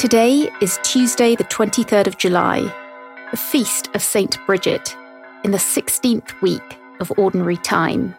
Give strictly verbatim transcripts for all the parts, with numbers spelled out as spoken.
Today is Tuesday, the twenty-third of July, the feast of Saint Bridget, in the sixteenth week of Ordinary Time.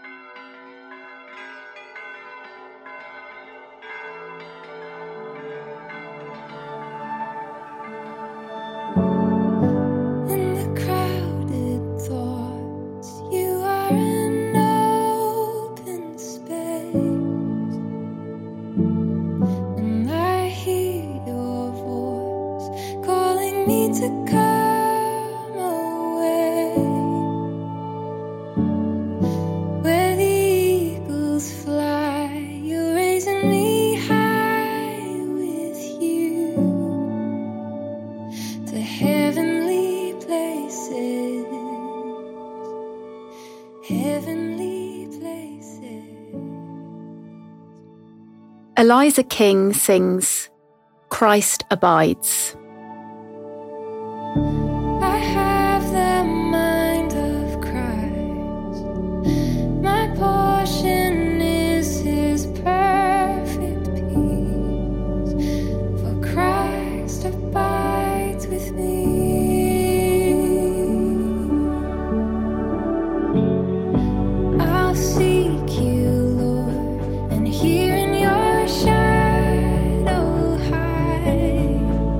To come away, where the eagles fly, you're raising me high with you to heavenly places, heavenly places. Eliza King sings, "Christ Abides." I have the mind of Christ. My portion is His perfect peace. For Christ abides with me. I'll seek you, Lord, and here in your shadow hide.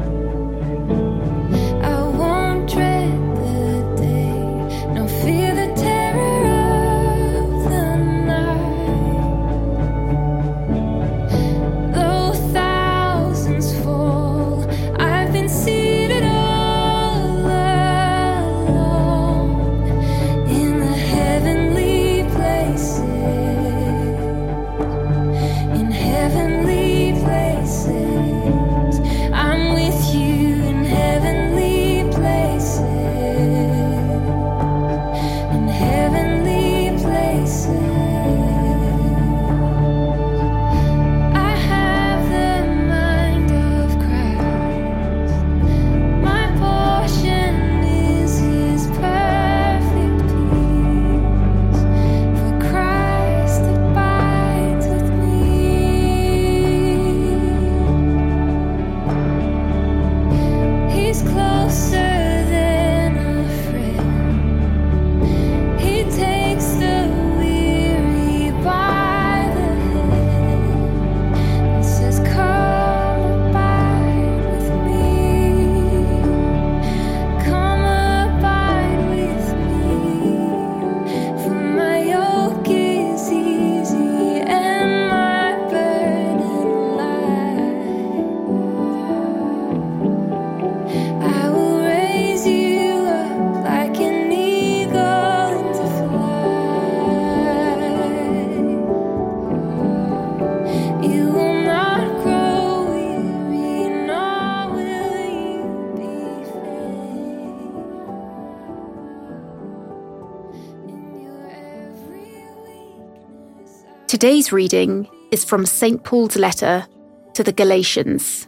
Today's reading is from Saint Paul's letter to the Galatians.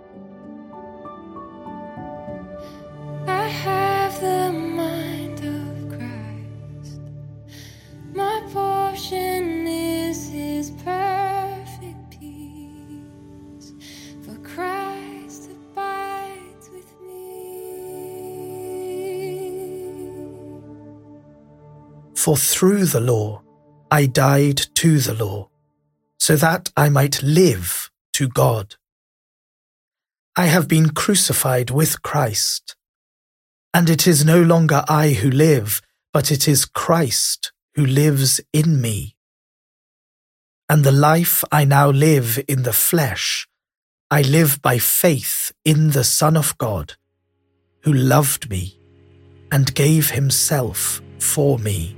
I have the mind of Christ. My portion is His perfect peace. For Christ abides with me. For through the law I died to the law, so that I might live to God. I have been crucified with Christ, and it is no longer I who live, but it is Christ who lives in me. And the life I now live in the flesh, I live by faith in the Son of God, who loved me and gave Himself for me.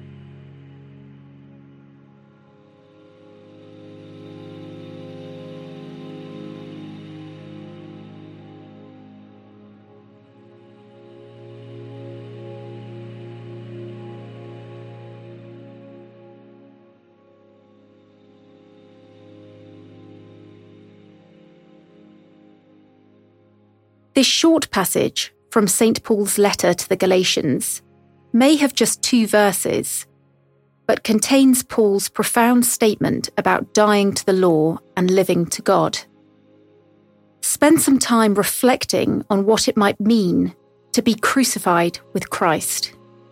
This short passage from Saint Paul's letter to the Galatians may have just two verses, but contains Paul's profound statement about dying to the law and living to God. Spend some time reflecting on what it might mean to be crucified with Christ.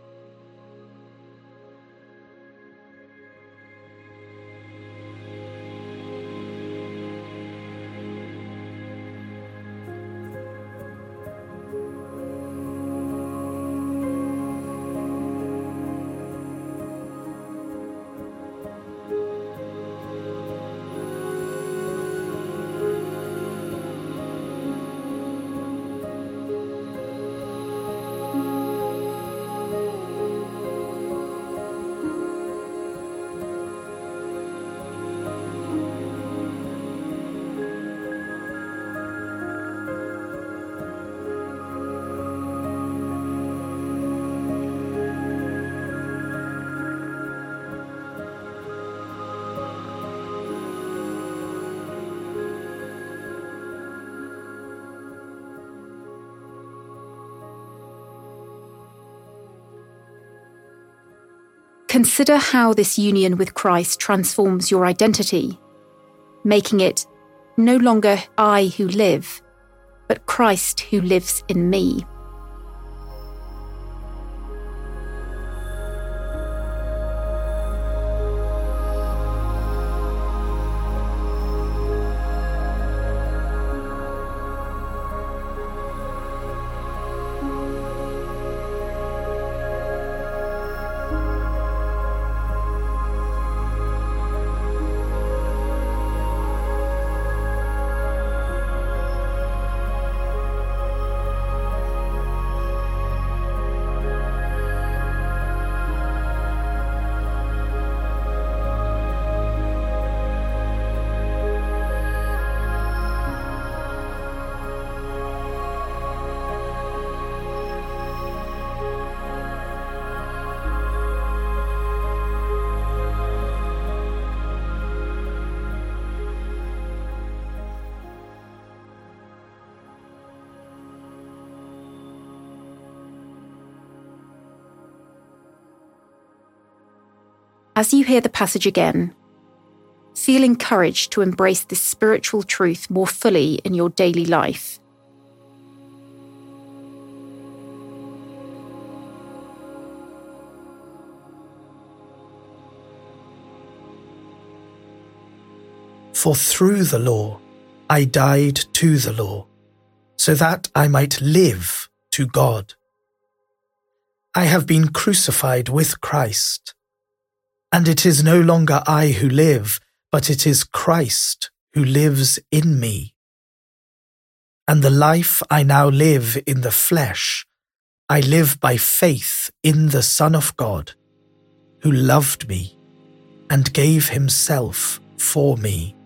Consider how this union with Christ transforms your identity, making it no longer I who live, but Christ who lives in me. As you hear the passage again, feel encouraged to embrace this spiritual truth more fully in your daily life. For through the law I died to the law, so that I might live to God. I have been crucified with Christ. And it is no longer I who live, but it is Christ who lives in me. And the life I now live in the flesh, I live by faith in the Son of God, who loved me and gave himself for me.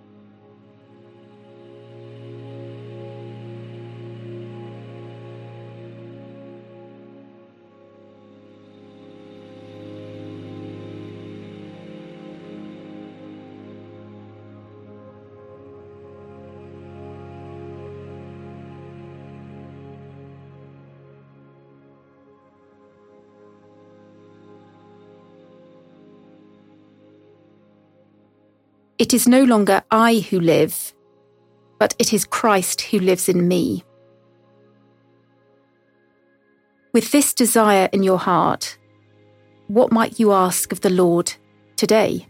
It is no longer I who live, but it is Christ who lives in me. With this desire in your heart, what might you ask of the Lord today?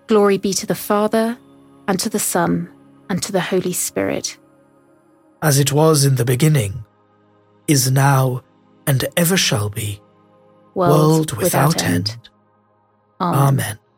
Glory be to the Father, and to the Son, and to the Holy Spirit. As it was in the beginning, is now, and ever shall be, world, without, without end. end. Amen. Amen.